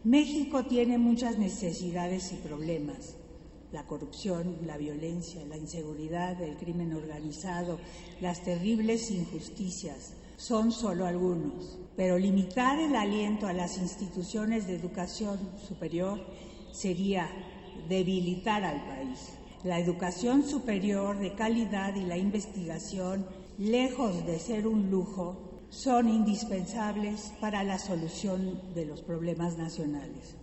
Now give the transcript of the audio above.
México tiene muchas necesidades y problemas: la corrupción, la violencia, la inseguridad, el crimen organizado, las terribles injusticias. Son solo algunos, pero limitar el aliento a las instituciones de educación superior sería debilitar al país. La educación superior de calidad y la investigación, lejos de ser un lujo, son indispensables para la solución de los problemas nacionales.